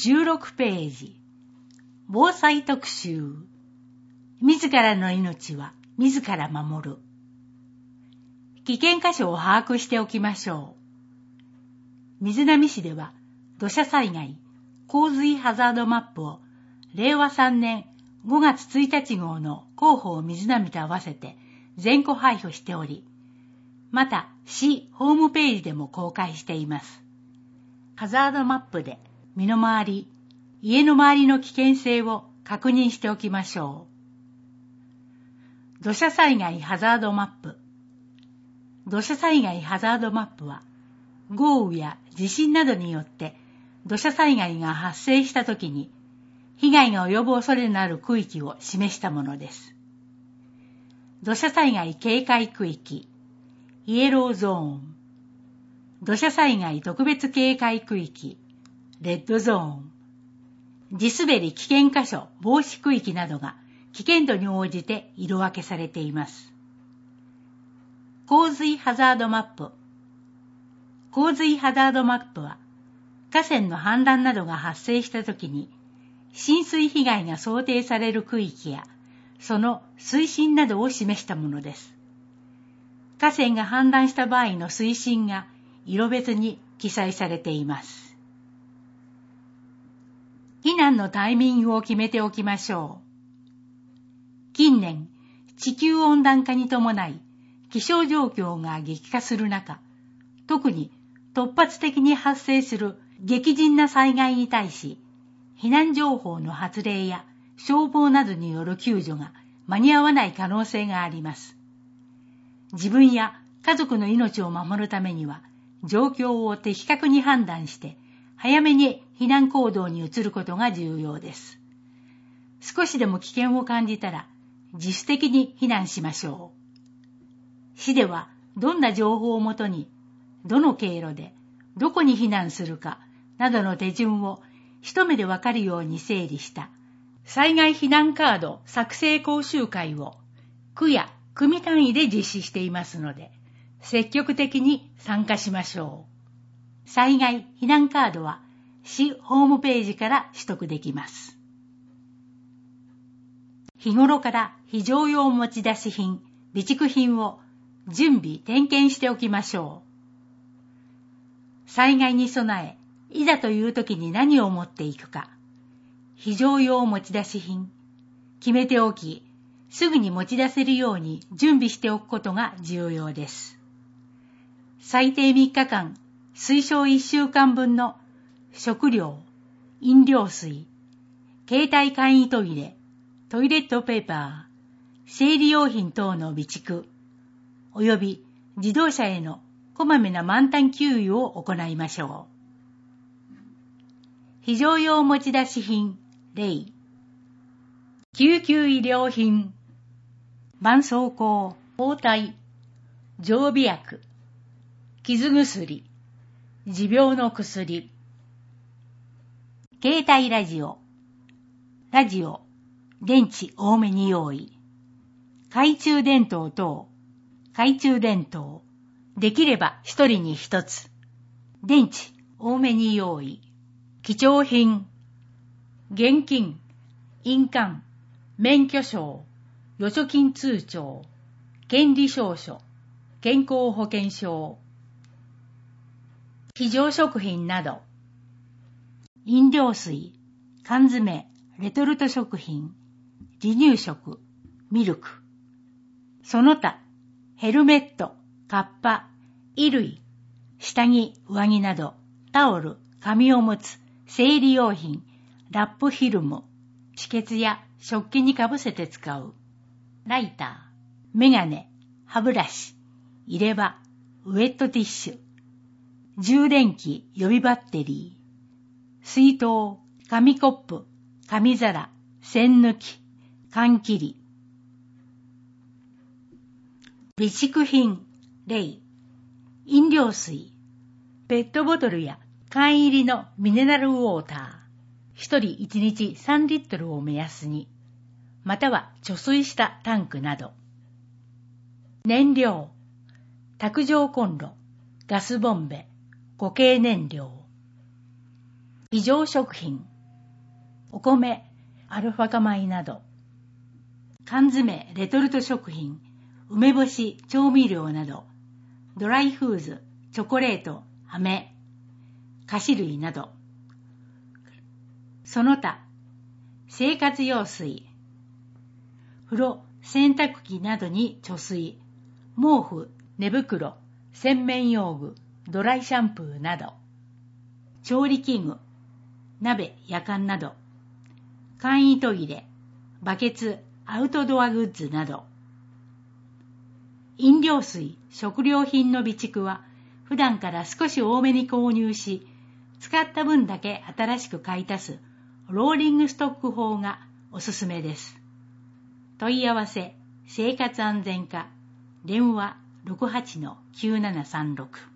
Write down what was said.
16ページ。防災特集。自らの命は自ら守る。危険箇所を把握しておきましょう。瑞浪市では土砂災害、洪水ハザードマップを令和3年5月1日号の広報瑞浪と合わせて全戸配布しており、また市ホームページでも公開しています。ハザードマップで身の回り、家の周りの危険性を確認しておきましょう。土砂災害ハザードマップ。土砂災害ハザードマップは、豪雨や地震などによって土砂災害が発生したときに、被害が及ぶ恐れのある区域を示したものです。土砂災害警戒区域、イエローゾーン。土砂災害特別警戒区域、レッドゾーン。地滑り危険箇所防止区域などが危険度に応じて色分けされています。洪水ハザードマップ。洪水ハザードマップは、河川の氾濫などが発生したときに、浸水被害が想定される区域や、その水深などを示したものです。河川が氾濫した場合の水深が色別に記載されています。避難のタイミングを決めておきましょう。近年、地球温暖化に伴い、気象状況が激化する中、特に突発的に発生する激甚な災害に対し、避難情報の発令や消防などによる救助が間に合わない可能性があります。自分や家族の命を守るためには、状況を的確に判断して、早めに避難行動に移ることが重要です。少しでも危険を感じたら、自主的に避難しましょう。市ではどんな情報をもとに、どの経路で、どこに避難するか、などの手順を一目でわかるように整理した、災害避難カード作成講習会を、区や組単位で実施していますので、積極的に参加しましょう。災害避難カードは市ホームページから取得できます。日頃から非常用持ち出し品、備蓄品を準備点検しておきましょう。災害に備え、いざという時に何を持っていくか、非常用持ち出し品、決めておき、すぐに持ち出せるように準備しておくことが重要です。最低3日間、推奨1週間分の食料、飲料水、携帯簡易トイレ、トイレットペーパー、生理用品等の備蓄、および自動車へのこまめな満タン給油を行いましょう。非常用持ち出し品、例、救急医療品、絆創膏、包帯、常備薬、傷薬、持病の薬、携帯ラジオ、電池多めに用意、懐中電灯等、できれば一人に一つ、電池多めに用意、貴重品、現金、印鑑、免許証、預貯金通帳、権利証書、健康保険証、非常食品など、飲料水、缶詰、レトルト食品、離乳食、ミルク、その他、ヘルメット、カッパ、衣類、下着、上着など、タオル、紙おむつ、生理用品、ラップフィルム、止血や食器にかぶせて使う、ライター、メガネ、歯ブラシ、入れ歯、ウェットティッシュ、充電器、予備バッテリー、水筒、紙コップ、紙皿、栓抜き、缶切り。備蓄品、例、飲料水、ペットボトルや缶入りのミネラルウォーター、一人1日3リットルを目安に、または貯水したタンクなど。燃料、卓上コンロ、ガスボンベ、固形燃料。非常食品、 お米、アルファ化米など、缶詰、レトルト食品、梅干し、調味料など、ドライフーズ、チョコレート、飴、菓子類など、その他、生活用水、風呂、洗濯機などに貯水、毛布、寝袋、洗面用具、ドライシャンプーなど、調理器具、鍋、やかんなど、簡易トイレ、バケツ、アウトドアグッズなど、飲料水、食料品の備蓄は普段から少し多めに購入し、使った分だけ新しく買い足すローリングストック法がおすすめです。問い合わせ、生活安全課、電話 68-9736